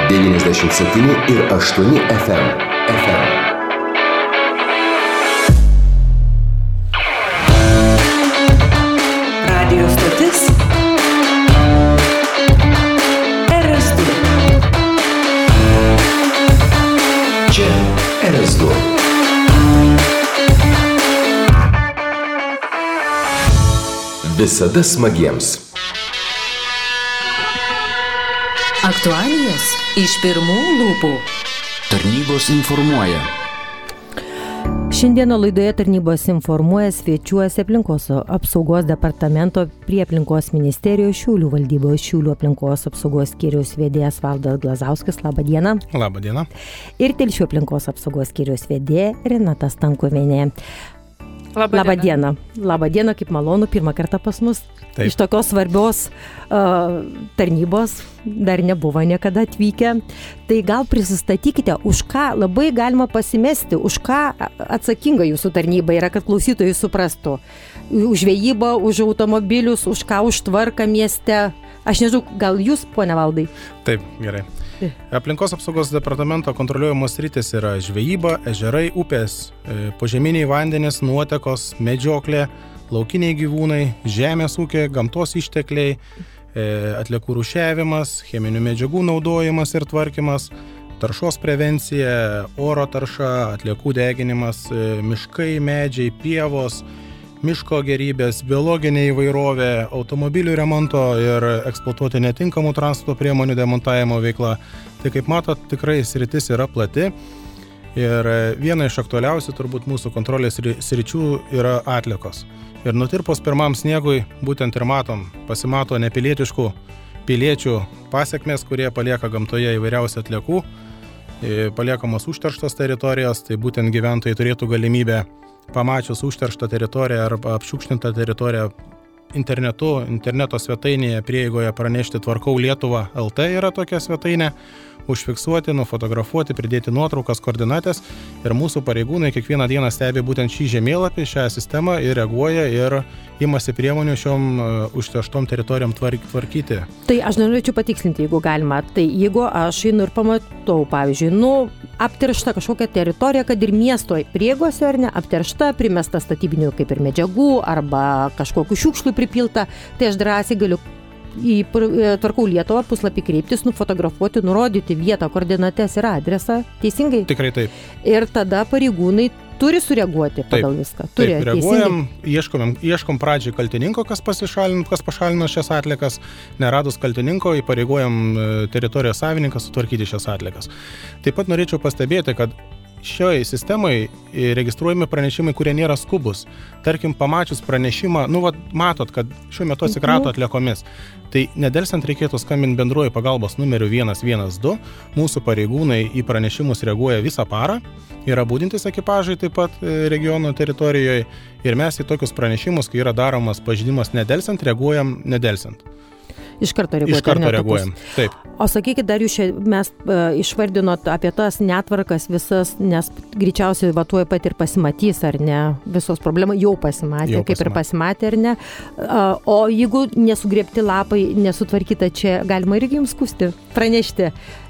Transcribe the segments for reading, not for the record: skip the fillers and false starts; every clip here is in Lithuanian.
97,8 FM. Radio stotis RS2. Čia RS2. Visada smagiems. Aktualijos iš pirmų lūpų. Tarnybos informuoja. Šiandieną laidoje Tarnybos informuoja svečiuosi aplinkos apsaugos departamento prie aplinkos ministerijos Šiaulių valdybos Šiaulių aplinkos apsaugos skyriaus vedėjas Valdas Glazauskas. Labą dieną. Labą dieną. Ir Telšių aplinkos apsaugos skyriaus vedėja Renata Stankuvienė. Labą dieną. Labą dieną, kaip malonu, pirmą kartą pas mus. Taip. Iš tokios svarbios tarnybos dar nebuvo niekada atvykę. Tai gal prisistatykite, už ką labai galima pasimesti, už ką atsakinga jūsų tarnyba yra, kad klausytojai suprastų. Už žvejybą, už automobilius, už ką, už tvarką mieste. Aš nežinau, gal jūs, ponia Valdai? Taip, gerai. Aplinkos apsaugos departamento kontroliuojamos sritys yra žvejyba, ežerai, upės, požeminiai vandenys, nuotekos, medžioklė, laukiniai gyvūnai, žemės ūkio, gamtos ištekliai, atliekų rūšiavimas, cheminių medžiagų naudojimas ir tvarkymas, taršos prevencija, oro tarša, atliekų deginimas, miškai, medžiai, pievos, miško gerybės, biologinė įvairovė, automobilių remonto ir eksploatuoti netinkamų transporto priemonių demontavimo veikla. Tai kaip matot, tikrai sritis yra plati ir viena iš aktualiausių turbūt mūsų kontrolės sričių yra atliekos. Ir nutirpus pirmam sniegui būtent ir pasimato nepilietiškų piliečių pasiekmes, kurie palieka gamtoje įvairiausių atliekų, paliekamos užterštos teritorijos, tai būtent gyventojai turėtų galimybę pamačius užterštą teritoriją arba apšiukštintą teritoriją interneto svetainėje prieigoje pranešti Tvarkau Lietuvą LT yra tokia svetainė, užfiksuoti, nufotografuoti, pridėti nuotraukas, koordinatės ir mūsų pareigūnai kiekvieną dieną stebi būtent šį žemėlapį, šią sistemą ir reaguoja ir imasi priemonių šiom užterštom teritorijom tvarkyti. Tai aš norėčiau patikslinti, jeigu galima. Tai jeigu aš einu ir pamatau, pavyzdžiui, apteršta kažkokia teritorija, kad ir miesto prieigose ar ne, apteršta, primesta statybinių kaip ir medžiagų arba kažkokių šiukšlių pripilta, tai aš drąsiai galiu į Tvarkau Lietuvą puslapį kreiptis, nufotografuoti, nurodyti vietą, koordinates ir adresą. Teisingai? Tikrai taip. Ir tada pareigūnai turi sureaguoti pagal viską. Taip, reaguojam, ieškom pradžiai kaltininko, kas pašalino šias atliekas, neradus kaltininko, įpareigojam teritorijos savininką sutvarkyti šias atliekas. Taip pat norėčiau pastebėti, kad šioje sistemoje registruojami pranešimai, kurie nėra skubus. Tarkim, pamačius pranešimą, matot, kad šiuo metu atsikrato atliekomis. Tai nedelsiant reikėtų skambinti bendruoju pagalbos numeriu 112. Mūsų pareigūnai į pranešimus reaguoja visą parą. Yra budintys ekipažai taip pat regiono teritorijoje. Ir mes į tokius pranešimus, kai yra daromas pažeidimas nedelsiant, reaguojam nedelsiant. Iš karto reaguojam. Taip. O sakykit, dar jūs mes išvardinot apie tas netvarkas visas, nes greičiausiai tuoj pat ir pasimatys, ar ne, visos problemas jau pasimatė, ir pasimatė, ar ne. O jeigu nesugriebti lapai, nesutvarkyta, čia galima irgi jums skųsti, pranešti.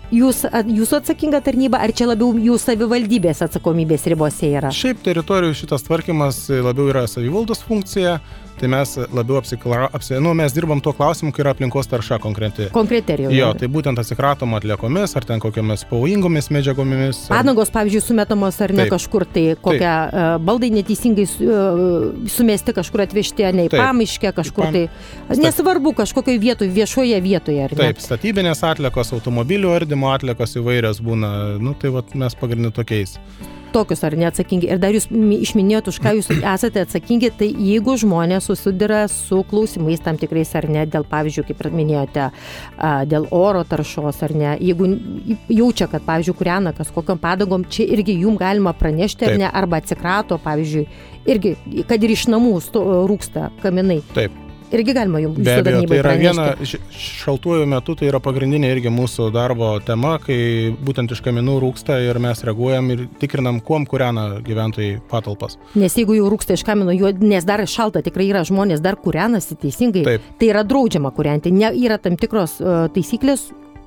Jūsų atsakinga tarnyba, ar čia labiau jų savivaldybės atsakomybės ribose yra? Šiaip teritorijų šitas tvarkymas labiau yra savivaldos funkcija, tai mes labiau mes dirbam tuo klausimu, kai yra aplinkos tarša konkreti. Konkreterijoje. Jo, tai būtent atsikratom atliekomis, ar ten kokiamis pavojingomis medžiagomis. Padangos, pavyzdžiui, sumetamos ar ne kažkur, tai kokie baldai neteisingai sumesti kažkur atvežti, ne į pamiškę kažkur, tai nesvarbu kažkokioje vietoje, viešoje vietoje, ar ne? Taip, statybinės atliekos, automobilių ardymo atliekos įvairios būna, tai mes pagrindinai tokiais. Tokius ar neatsakingi. Ir dar jūs išminėjot, už ką jūs esate atsakingi, tai jeigu žmonės susiduria su klausimais tam tikrais ar ne, dėl, pavyzdžiui, kaip ir minėjote, dėl oro taršos ar ne, jeigu jaučia, kad, pavyzdžiui, kūrena kažkokiam padangom, čia irgi jum galima pranešti ar ne, arba atsikrato, pavyzdžiui, irgi, kad ir iš namų rūksta kaminai. Taip. Irgi galima jums be abejo, tai yra pranešti. Šaltuoju metu, tai yra pagrindinė irgi mūsų darbo tema, kai būtent iš kaminų rūksta ir mes reaguojam ir tikrinam, kuom kūrena gyventojai patalpas. Nes jeigu jau rūksta iš kamino, nes dar šalta tikrai yra, žmonės dar kūrenasi teisingai, taip, tai yra draudžiama kūrenti. Yra tam tikros taisyklės,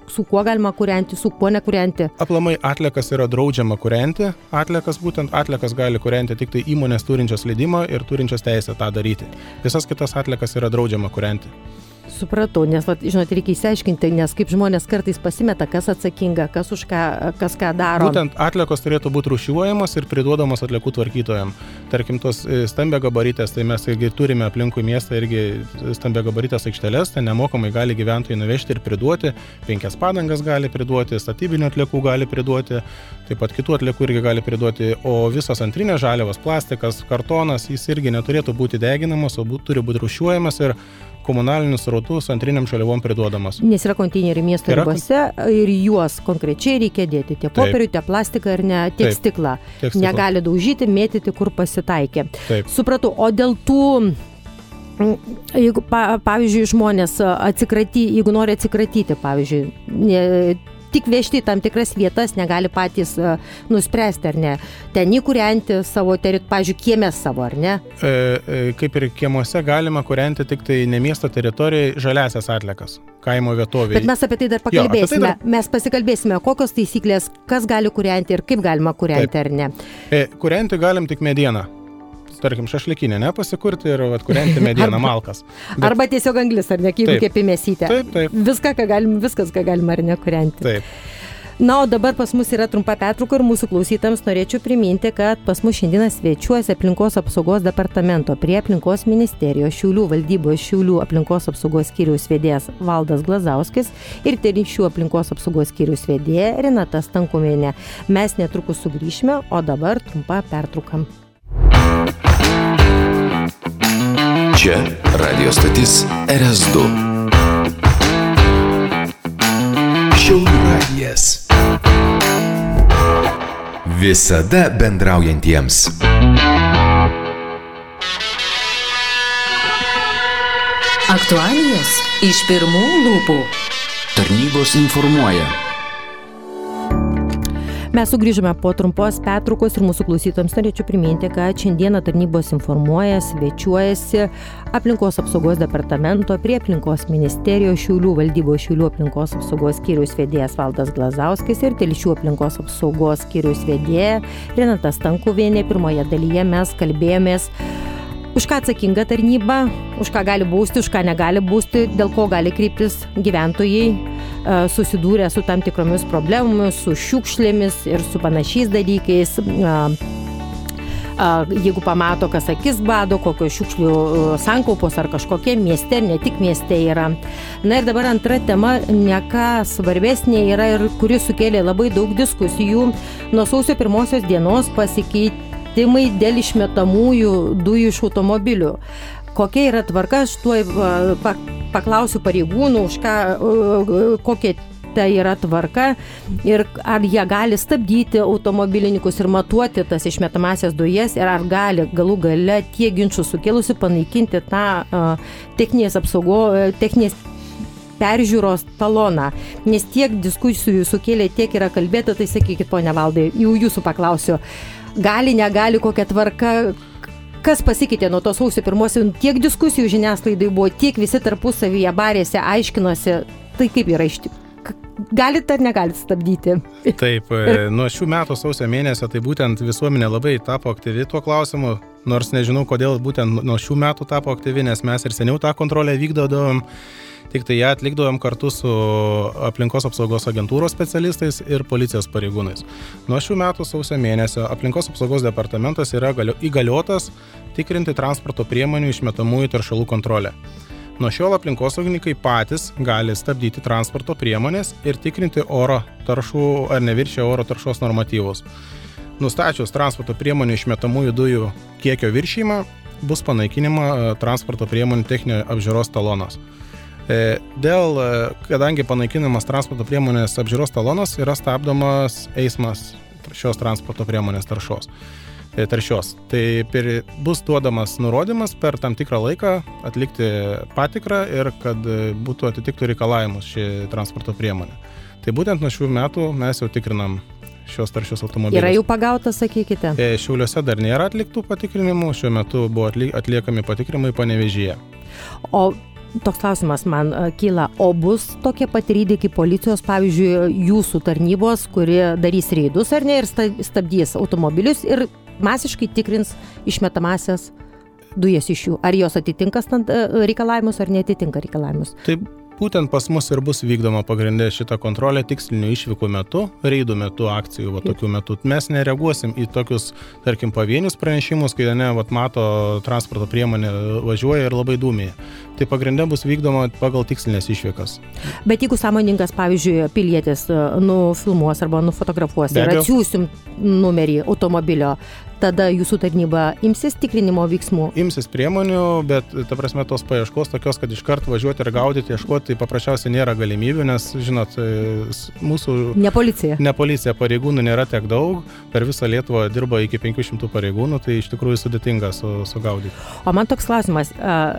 su kuo galima kūrenti, su kuo nekūrenti? Aplamai atliekas yra draudžiama kūrenti, atliekas gali kūrenti tik tai įmonės turinčios leidimą ir turinčios teisę tą daryti. Visas kitas atliekas yra draudžiama kūrenti. Supratau, nes, žinot, reikia įsiaiškinti, nes kaip žmonės kartais pasimeta, kas atsakinga, kas ką daro. Būtent atliekos turėtų būti rūšiuojamos ir priduodamos atliekų tvarkytojam. Tarkim, tos stambia gabarytės, tai mes turime aplinkui miestą irgi stambia gabarytės aikšteles, tai nemokamai gali gyventojai nuvežti ir priduoti, 5 padangas gali priduoti, statybinių atliekų gali priduoti, taip pat kitų atliekų irgi gali priduoti, o visos antrinės žaliavos, plastikas, kartonas, jis irgi neturėtų būti deginamas, o turi būti rūšiuojamas ir komunalinius srautus antriniam žaliavom priduodamas. Nes yra konteineriai miesto ribose ir juos konkrečiai reikia dėti, tie popierių, tie plastiką ir ne tiek stiklą. Negali daužyti, mėtyti, kur pasitaikė. Taip. Supratau, o dėl tų, jeigu, pavyzdžiui, žmonės jeigu nori atsikratyti, pavyzdžiui, tik vežti į tam tikras vietas, negali patys nuspręsti, ar ne. Ten įkūrenti savo, pavyzdžiui, kieme savo, ar ne? Kaip ir kiemuose galima kūrenti tik tai ne miesto teritorijoje žaliasias atliekas, kaimo vietovėje. Bet mes apie tai dar pakalbėsime. Mes pasikalbėsime, kokios taisyklės, kas gali kūrenti ir kaip galima kūrenti, ar ne. Kūrenti galim tik medieną. Tarkim, šašlikinę, pasikurti ir kūrenti medieną, malkas. Arba tiesiog anglis, ar ne, jeigu kepi mėsytę. Taip. Viskas, ką galima, ar ne, kūrenti. Taip. Na, o dabar pas mus yra trumpa pertrauka ir mūsų klausytams norėčiau priminti, kad pas mus šiandieną svečiuosi aplinkos apsaugos departamento prie aplinkos ministerijos Šiaulių valdybos Šiaulių aplinkos apsaugos skyriaus vedėjas Valdas Glazauskis ir Telšių aplinkos apsaugos skyriaus vedėja Renata Stankuvienė. Mes netrukus sugrįšime, o dabar trumpa pertrauka. Čia radio stotis RS2. Šiaulių radijas. Visada bendraujantiems. Aktualijos iš pirmų lūpų. Tarnybos informuoja. Mes sugrįžome po trumpos pertraukos ir mūsų klausytojams norėčiau priminti, kad šiandieną tarnybos informuoja, svečiuojasi aplinkos apsaugos departamento prie aplinkos ministerijos Šiaulių valdybos Šiaulių aplinkos apsaugos skyriaus vedėjas Valdas Glazauskis ir Telšių aplinkos apsaugos skyriaus vedėja Renata Stankuvienė. Pirmoje dalyje mes kalbėjomės, už ką atsakinga tarnyba, už ką gali bausti, už ką negali bausti, dėl ko gali kreiptis gyventojai, susidūrę su tam tikromis problemomis, su šiukšlėmis ir su panašiais dalykais. Jeigu pamato, kas akis bado, kokios šiukšlių sankaupos ar kažkokie mieste, ne tik mieste yra. Na ir dabar antra tema, ne ką svarbesnė yra ir kuri sukėlė labai daug diskusijų. Nuo sausio 1 dienos pasikeitimai dėl išmetamųjų dujų iš automobilių. Kokia yra tvarka, aš tuoj paklausiu pareigūnų, kokia tai yra tvarka ir ar jie gali stabdyti automobilininkus ir matuoti tas išmetamasias dujas ir ar gali galų gale tiek ginčų sukėlusi panaikinti tą techninės peržiūros taloną. Nes tiek diskusijų sukėlė, tiek yra kalbėta, tai sakykit, ponia Valdai, jau jūsų paklausiu, gali, negali, kokia tvarka, kas pasikeitė nuo to sausio 1, tiek diskusijų žiniasklaidai buvo, tiek visi tarpusavyje barėse, aiškinosi, tai kaip yra iš tikrųjų. Galite ar negalite stabdyti? Taip, nuo šių metų sausio mėnesio tai būtent visuomenė labai tapo aktyvi tuo klausimu, nors nežinau, kodėl būtent nuo šių metų tapo aktyvi, nes mes ir seniau tą kontrolę vykdodavom, tik tai ją atlikdavom kartu su aplinkos apsaugos agentūros specialistais ir policijos pareigūnais. Nuo šių metų sausio mėnesio aplinkos apsaugos departamentas yra įgaliotas tikrinti transporto priemonių išmetamųjų teršalų kontrolę. Nuo šiol aplinkosaugininkai patys gali stabdyti transporto priemonės ir tikrinti oro taršų ar neviršija oro taršos normatyvus. Nustačius transporto priemonių išmetamųjų dujų kiekio viršijimą, bus panaikinima transporto priemonių techninio apžiūros talonas. Kadangi panaikinamas transporto priemonės apžiūros talonas, yra stabdomas eismas šios transporto priemonės taršios. Tai bus duodamas nurodymas per tam tikrą laiką atlikti patikrą ir kad būtų atitiktų reikalavimus ši transporto priemonė. Tai būtent nuo šių metų mes jau tikrinam šios taršius automobilius. Yra jau pagauta, sakykite? Šiauliuose dar nėra atliktų patikrinimų, šiuo metu buvo atliekami patikrinimai Panevėžyje. O toks klausimas man kyla, o bus tokie pat reidai kaip policijos, pavyzdžiui, jūsų tarnybos, kurie darys reidus ar ne ir stabdys automobilius ir masiškai tikrins išmetamasias dujas iš jų. Ar jos atitinka reikalavimus ar neatitinka reikalavimus? Taip. Būtent pas mus ir bus vykdoma pagrindė šitą kontrolę tikslinių išvykų metu, reidų metu, akcijų, tokių metų. Mes nereaguosim į tokius, tarkim, pavienius pranešimus, kai mato transporto priemonė važiuoja ir labai dūmėja. Tai pagrindė bus vykdoma pagal tikslinės išvykas. Bet jeigu sąmoningas, pavyzdžiui, pilietis nufilmuos arba nufotografuos ir atsiųsim numerį automobilio, tada jūsų tarnyba imsis tikrinimo veiksmų? Imsis priemonių, bet, ta prasme, tos paieškos tokios, kad iškart važiuoti ir gaudyti, ieškoti, tai paprasčiausiai nėra galimybių, nes, žinot, mūsų... Ne policija pareigūnų nėra tiek daug, per visą Lietuvą dirba iki 500 pareigūnų, tai iš tikrųjų sudėtinga sugaudyti. O man toks klausimas,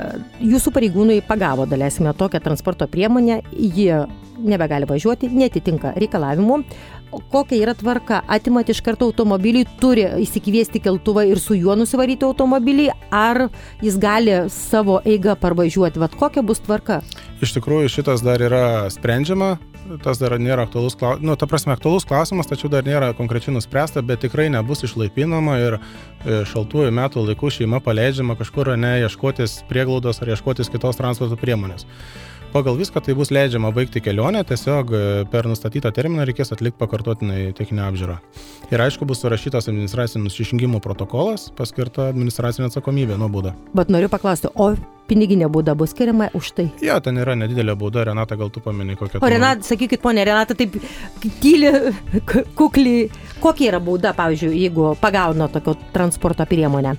jūsų pareigūnai pagavo, daleisime, tokią transporto priemonę, jie nebegali važiuoti, netitinka reikalavimų. Kokia yra tvarka? Atimat iš karto automobilį, turi įsikviesti keltuvą ir su juo nusivaryti automobilį, ar jis gali savo eigą parvažiuoti? Vat kokia bus tvarka? Iš tikrųjų, šitas dar yra sprendžiama, tas dar nėra aktualus klausimas, aktualus klausimas, tačiau dar nėra konkrečiai nuspręsta, bet tikrai nebus išlaipinama ir šaltuoju metų laiku šeima paleidžiama kažkur ieškotis prieglaudos ar ieškotis kitos transporto priemonės. Pagal viską tai bus leidžiama baigti kelionę, tiesiog per nustatytą terminą reikės atlikti pakartotinai techninę apžiūrą. Ir aišku, bus surašytas administracinių nusižengimų protokolas, paskirta administracinė atsakomybė nuo bauda. Bet noriu paklausti, o piniginė bauda bus skiriama už tai? Jo, ten yra nedidelė bauda, Renata, gal tu pameni kokią. O Renata, sakykit, ponė Renata, taip tyli, kukliai, kokia yra bauda, pavyzdžiui, jeigu pagauna tokio transporto priemonę?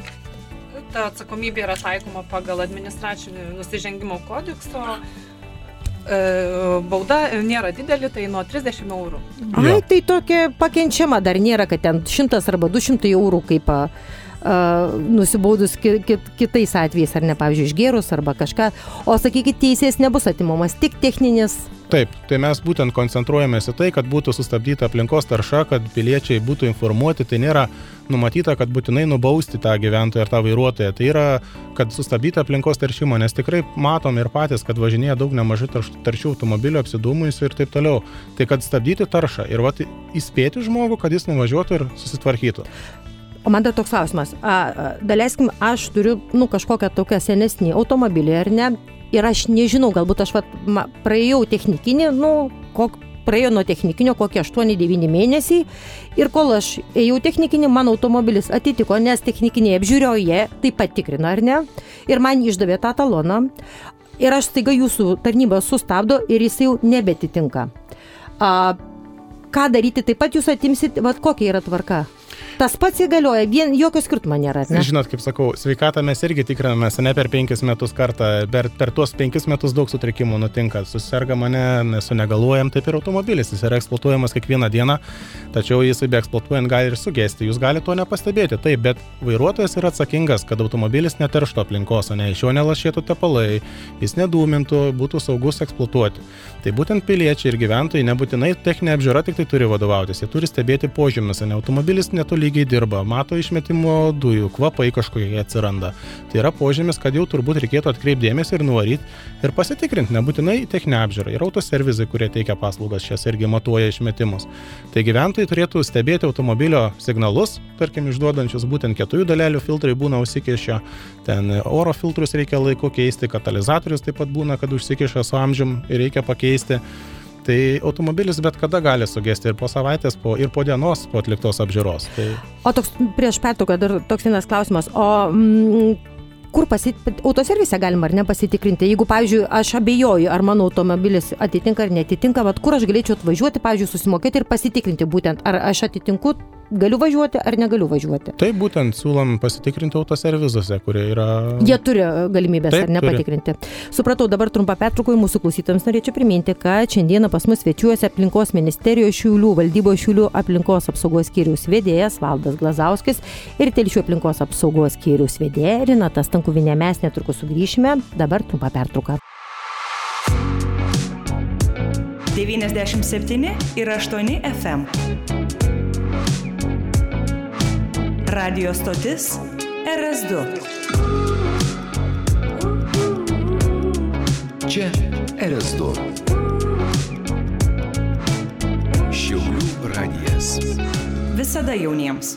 Ta atsakomybė yra taikoma pagal administracinių nusižengimo kodekso. Bauda nėra didelė, tai nuo 30 eurų. Ai, tai tokia pakenčiama, dar nėra, kad ten 100 arba 200 eurų kaip nusibaudus kitais atvejais, ar ne, pavyzdžiui, išgėrus arba kažką. O sakykit, teisės nebus atimamas, tik techninis. Taip, tai mes būtent koncentruojamės į tai, kad būtų sustabdyta aplinkos tarša, kad piliečiai būtų informuoti, tai nėra numatyta, kad būtinai nubausti tą gyventoją ar tą vairuotoją, tai yra, kad sustabdyta aplinkos taršimo, nes tikrai matom ir patys, kad važinėja daug nemažai taršių automobilių, apsidūmusių ir taip toliau. Tai kad stabdyti taršą ir įspėti žmogų, kad jis nuvažiuotų ir susitvarkytų. O man dar toks klausimas, daleiskim, aš turiu, kažkokią tokią senesnį automobilį, ar ne, ir aš nežinau, galbūt aš praėjau technikinį, praėjo nuo technikinio kokie 8-9 mėnesiai ir kol aš ėjau technikinį, mano automobilis atitiko, nes technikinėje apžiūrioje taip pat tikrina, ar ne, ir man išdavė tą taloną ir aš staiga jūsų tarnybą sustabdo ir jis jau nebetitinka. Ką daryti, taip pat jūs atimsit, kokia yra tvarka? Tas pats įgalioja, jokio skirtumo nėra, ne? Žinot, kaip sakau, sveikatą mes irgi tikrinamės, ne per 5 metus kartą, per tuos 5 metus daug sutrikimų nutinka. Suserga mane, nesunegaluojam, taip ir automobilis, jis yra eksploatuojamas kiekvieną dieną, tačiau jisai be eksploatuojant gali ir sugesti, jūs galite to nepastebėti, taip, bet vairuotojas yra atsakingas, kad automobilis neterštų aplinkos, ne, iš jo nelašėtų tepalai, jis nedūmintų, būtų saugus eksploatuoti. Tai būtent piliečiai ir gyventojai nebūtinai techninė apžiūra tik tai turi vadovautis, jie turi stebėti požymius, ne, automobilis netolygiai dirba, mato išmetimo dujų, kvapai kažkokie atsiranda. Tai yra požymis, kad jau turbūt reikėtų atkreipti dėmesį ir nuvaryti ir pasitikrinti, nebūtinai techninę apžiūrą. Ir autoservizai, kurie teikia paslaugas, šias irgi matuoja išmetimus. Tai gyventojai turėtų stebėti automobilio signalus, tarkim, išduodančius būtent kietųjų dalelių filtrai būna užsikišę, ten oro filtrus reikia laiku keisti, katalizatorius taip pat būna, kad užsikiša su amžium ir reikia pakeisti. Tai automobilis bet kada gali sugesti ir po savaitės, ir po dienos po atliktos apžiūros. Tai... O toks prieš pertrauką dar toks vienas klausimas, o kur autoservise galima ar ne pasitikrinti? Jeigu, pavyzdžiui, aš abejoju, ar mano automobilis atitinka ar netitinka, kur aš galėčiau atvažiuoti, pavyzdžiui, susimokėti ir pasitikrinti būtent, ar aš atitinku, galiu važiuoti ar negaliu važiuoti? Taip, būtent siūlom pasitikrinti autoservisuose, kurie yra... Jie turi galimybės ar ne patikrinti. Supratau, dabar trumpą pertrauką mūsų klausytojams norėčiau priminti, kad šiandieną pas mus svečiuosi aplinkos ministerijos Šiaulių valdybos Šiaulių aplinkos apsaugos skyriaus vedėjas Valdas Glazauskis ir Telšių aplinkos apsaugos skyriaus vedėja Renata Stankuvienė. Mes netrukus sugrįšime, dabar trumpą pertrauką. 97 ir 8 FM. Radio stotis RS2. Čia RS2. Šiaulių radijas. Visada jauniems.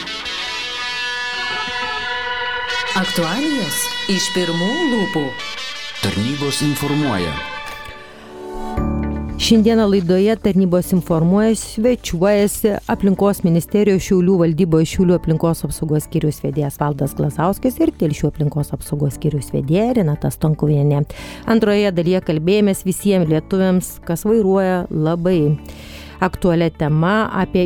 Aktualijos iš pirmų lūpų. Tarnybos informuoja. Šiandieną laidoje tarnybos informuoja svečiuojasi aplinkos ministerijos Šiaulių valdyboje Šiaulių aplinkos apsaugos skyriaus vedėjas Valdas Glazauskis ir Telšių aplinkos apsaugos skyriaus vedėja Renata Stankuvienė. Antroje dalyje kalbėjomės visiems lietuviams, kas vairuoja, labai aktualią temą apie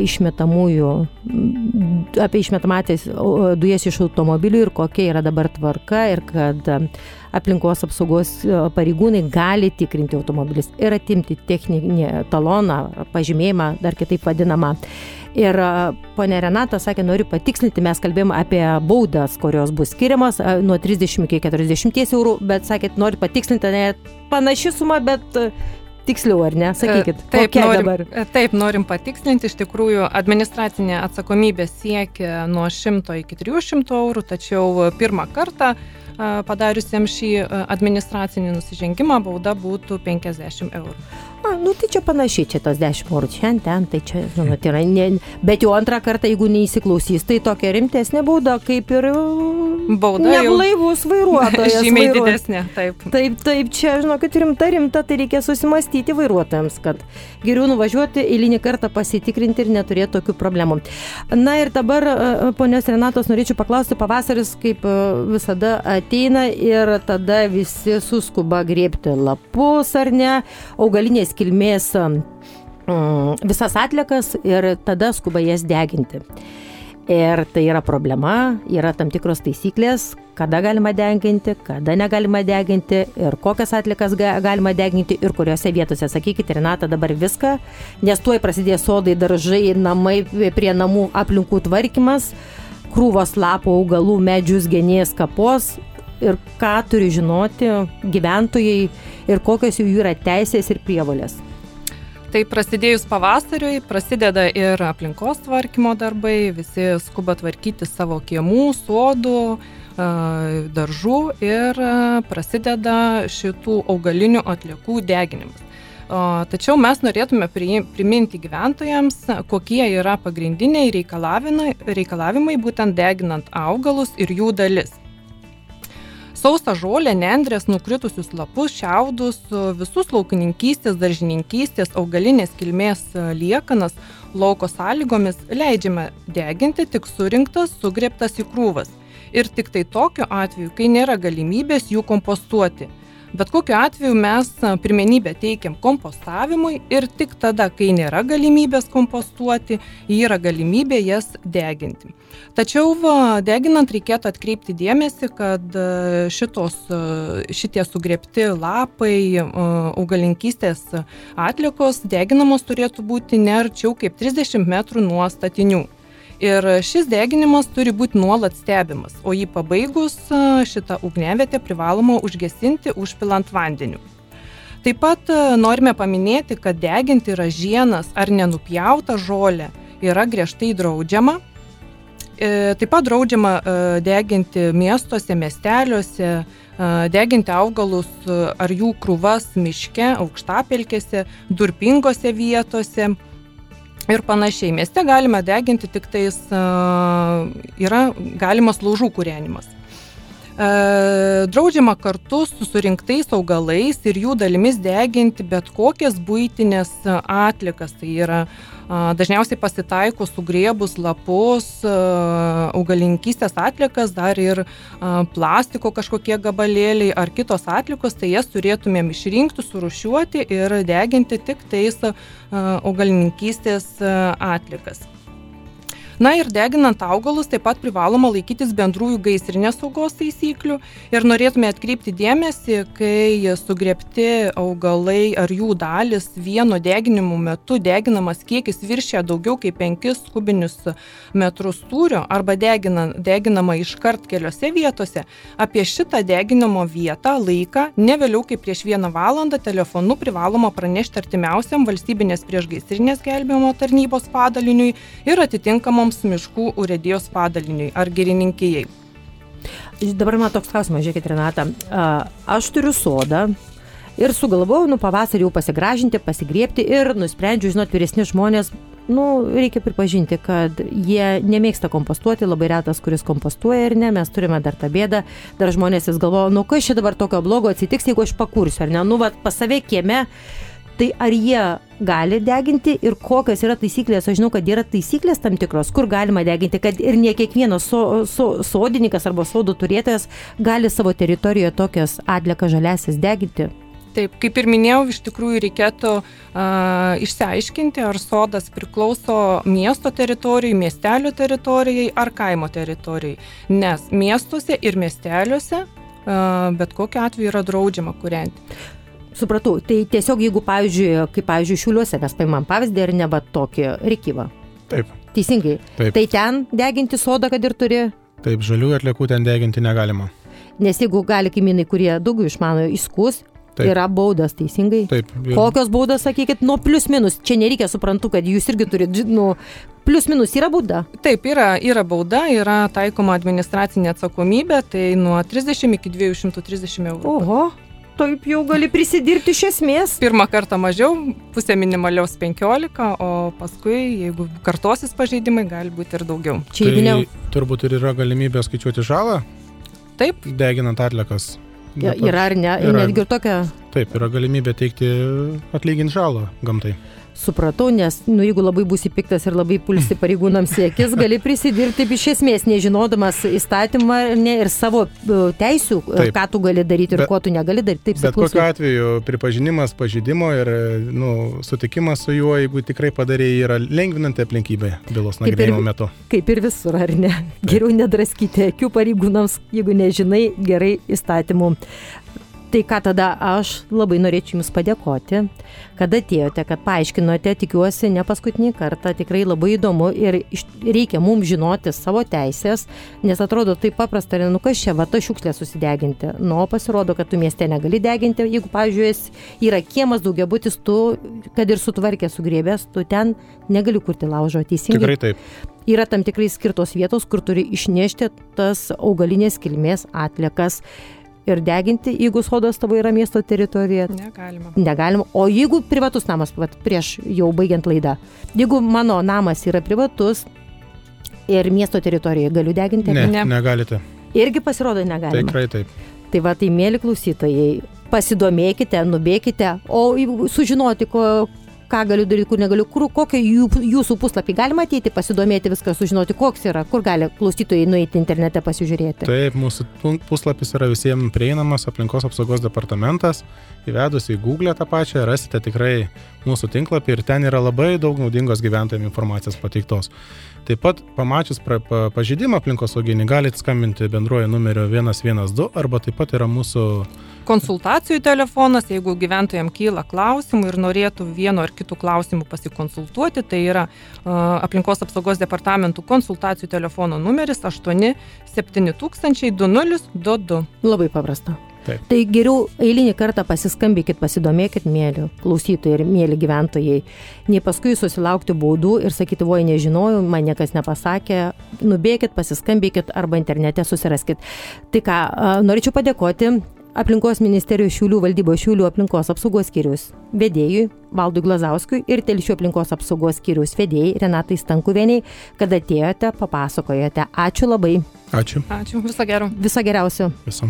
išmetamąsias dujas iš automobilių ir kokia yra dabar tvarka ir kad aplinkos apsaugos pareigūnai gali tikrinti automobilius ir atimti techninį taloną, pažymėjimą, dar kitaip vadinamą. Ir ponė Renata sakė, noriu patikslinti, mes kalbėjome apie baudas, kurios bus skiriamos nuo 30 iki 40 eurų, bet sakėt, noriu patikslinti, ne panaši suma, bet tiksliau, ar ne? Sakykit, Taip, norim patikslinti, iš tikrųjų administracinė atsakomybė siekia nuo 100 iki 300 eurų, tačiau pirmą kartą padariusiems šį administracinį nusižengimą bauda būtų 50 eurų. Tai čia panašiai, čia tos 10 eurų šiandien, tai čia, žinot, yra, bet jau antrą kartą, jeigu neįsiklausys, tai tokia rimtesnė bauda, kaip ir bauda neblaivus vairuotojas. Žymiai didesnė, taip. Taip, čia, žinokit, rimta, tai reikia susimastyti vairuotojams, kad geriau nuvažiuoti eilinį kartą pasitikrinti ir neturėti tokių problemų. Na ir dabar, ponios Renatos, norėčiau paklausti, pavasaris kaip visada ateina ir tada visi suskuba griebti lapus, ar ne, augalinės kilmės visas atliekas ir tada skuba jas deginti. Ir tai yra problema, yra tam tikros taisyklės, kada galima deginti, kada negalima deginti ir kokias atliekas galima deginti ir kuriuose vietose. Sakykite, Renata, dabar viską, nes tuoj prasidės sodai, daržai, namai, prie namų aplinkų tvarkymas, krūvos lapų, augalų, medžius, genės, kapos. Ir ką turi žinoti gyventojai ir kokios jų yra teisės ir prievolės. Tai prasidėjus pavasariui, prasideda ir aplinkos tvarkymo darbai, visi skuba tvarkyti savo kiemų, sodų, daržų ir prasideda šitų augalinių atliekų deginimas. Tačiau mes norėtume priminti gyventojams, kokie yra pagrindiniai reikalavimai būtent deginant augalus ir jų dalis. Sausą žolę, nendrės, nukritusius lapus, šiaudus, visus laukininkystės, daržininkystės, augalinės kilmės liekanas lauko sąlygomis leidžiame deginti tik surinktas, sugriebtas į krūvas. Ir tik tai tokiu atveju, kai nėra galimybės jų kompostuoti. Bet kokiu atveju mes pirmenybę teikiam kompostavimui ir tik tada, kai nėra galimybės kompostuoti, yra galimybė jas deginti. Tačiau deginant reikėtų atkreipti dėmesį, kad šitie sugriebti lapai, augalinkystės atliekos deginamos turėtų būti ne arčiau kaip 30 metrų nuo statinių. Ir šis deginimas turi būti nuolat stebimas, o jį pabaigus šitą ugniavietę privaloma užgesinti užpilant vandeniu. Taip pat norime paminėti, kad deginti ražienas ar nenupjautą žolę yra griežtai draudžiama. Taip pat draudžiama deginti miestuose, miesteliuose, deginti augalus ar jų krūvas miške, aukštapelkėse, durpingose vietose. Ir panašiai. Mieste galima deginti, tik tais yra galimas laužų kūrenimas. Draudžiama kartu su surinktais augalais ir jų dalimis deginti bet kokias buitinės atliekas. Tai yra dažniausiai pasitaiko sugriebus lapus, augalinkystės atliekas, dar ir plastiko kažkokie gabalėliai ar kitos atliekos, tai jas turėtumėm išrinkti, surūšiuoti ir deginti tik tais augalininkystės atliekas. Na ir deginant augalus taip pat privaloma laikytis bendrųjų gaisrinės saugos taisyklių ir norėtume atkreipti dėmesį, kai sugriebti augalai ar jų dalis vieno deginimo metu deginamas kiekis viršia daugiau kaip 5 kubinius metrus tūrio arba deginama iškart keliose vietose, apie šitą deginimo vietą, laiką, ne vėliau kaip prieš 1 valandą telefonu privaloma pranešti artimiausiam valstybinės priešgaisrinės gelbėjimo tarnybos padaliniui ir atitinkamoms miškų urėdijos padaliniui ar girininkijai. Dabar man toks klausimas, žiūrėkit, Renata, aš turiu sodą Ir sugalvojau, pavasarį jau pasigražinti, pasigriebti ir nusprendžiu, vyresni žmonės, reikia pripažinti, kad jie nemėgsta kompostuoti, labai retas, kuris kompostuoja ir ne, mes turime dar tą bėdą, dar žmonės vis galvoja, kas čia dabar tokio blogo atsitiks, jeigu aš pakursiu, ar ne, pas save kieme, tai ar jie gali deginti ir kokios yra taisyklės, aš žinau, kad yra taisyklės tam tikros, kur galima deginti, kad ir ne kiekvienas sodininkas arba sodų turėtojas gali savo teritorijoje tokias atliekas žaliasias deginti. Taip, kaip ir minėjau, iš tikrųjų reikėtų išsiaiškinti, ar sodas priklauso miesto teritorijai, miestelio teritorijai ar kaimo teritorijai. Nes miestuose ir miesteliuose bet kokiu atveju yra draudžiama kūrenti. Supratau, tai tiesiog jeigu, pavyzdžiui, Šiauliuose, mes paimam pavyzdį ir ne tokį Rėkyvą. Taip. Teisingai. Taip. Tai ten deginti sodą, kad ir turi? Taip, žaliųjų atliekų ten deginti negalima. Nes jeigu gali kaimynai, kurie daugiau išmano, įskųs, yra baudas, teisingai? Taip. Kokios baudas, sakykit, plius minus, čia nereikia, suprantu, kad jūs irgi turite, plius minus yra bauda? Taip, yra bauda, yra taikoma administracinė atsakomybė, tai nuo 30 iki 230 eurų. Oho, taip jau gali prisidirbti iš esmės. Pirmą kartą mažiau, pusė minimaliaus 15, o paskui, jeigu kartosis pažeidimai, gali būti ir daugiau. Tai turbūt ir yra galimybė skaičiuoti žalą? Taip. Deginant atliekas. Yra ar ne? Netgi ir tokia. Taip, yra galimybė teikti atlyginti žalą gamtai. Supratau, nes jeigu labai būsi piktas ir labai pulsi pareigūnams siekis, gali prisidirbti iš esmės, nežinodamas įstatymą ir savo teisių, taip, ką tu gali daryti ir ko tu negali daryti. Taip, bet kokiu atveju pripažinimas pažeidimo ir sutikimas su juo, jeigu tikrai padarėjai, yra lengvinanti aplinkybė bylos nagrinėjimo metu. Kaip ir visur, ar ne? Geriau nedraskyti akių pareigūnams, jeigu nežinai gerai įstatymų. Tai ką tada aš labai norėčiau Jums padėkoti, kad atėjote, kad paaiškinote, tikiuosi, ne paskutinį kartą, tikrai labai įdomu ir reikia mums žinoti savo teisės, nes atrodo taip paprasta, kas čia, ta šiukšlė susideginti. Pasirodo, kad tu mieste negali deginti, jeigu, pavyzdžiui, yra kiemas daugiabutis, tu, kad ir sutvarkė sugrėbęs, tu ten negali kurti laužo, teisingai. Tikrai taip. Yra tam tikrai skirtos vietos, kur turi išnešti tas augalinės kilmės atliekas. Ir deginti, jeigu sodas tavo yra miesto teritorija? Negalima. O jeigu privatus namas, prieš jau baigiant laidą, jeigu mano namas yra privatus ir miesto teritorijoje, galiu deginti? Ne, negalite. Irgi pasirodo negalima. Tikrai taip. Tai mėly klausytojai, pasidomėkite, nubėkite, o sužinoti, ką galiu daryti, kur negaliu, kokią jūsų puslapį galima ateiti, pasidomėti viską, sužinoti, koks yra, kur gali klausytojai nueiti internete pasižiūrėti. Taip, mūsų puslapis yra visiems prieinamas, Aplinkos apsaugos departamentas, įvedus į Google tą pačią, rasite tikrai mūsų tinklapį ir ten yra labai daug naudingos gyventojams informacijos pateiktos. Taip pat pamačius pažeidimą aplinkosauginį galite skambinti bendruoju numeriu 112 arba taip pat yra mūsų konsultacijų telefonas, jeigu gyventojams kyla klausimų ir norėtų vieno ar kitų klausimų pasikonsultuoti, tai yra Aplinkos apsaugos departamentų konsultacijų telefono numeris 870 2022. Labai paprasta. Taip. Tai geriau eilinį kartą pasiskambykit, pasidomėkit, mėly klausytojai ir mėly gyventojai, nei paskui susilaukti baudų ir sakyti, voi nežinojau, man niekas nepasakė, nubėkit, pasiskambykit arba internete susiraskit. Tai ką, norėčiau padėkoti Aplinkos ministerijos Šiaulių valdybos Šiaulių aplinkos apsaugos skyriaus vedėjui Valdui Glazauskui ir Telšių aplinkos apsaugos skyriaus vedėjai Renatai Stankuvieniai, kad atėjote, papasakojote. Ačiū labai. Ačiū. Ačiū. Viso gero. Viso geriausio. Visom.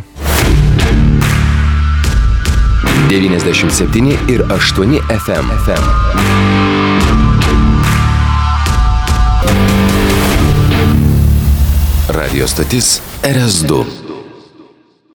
97 ir 8 FM. Radio stotis RS2.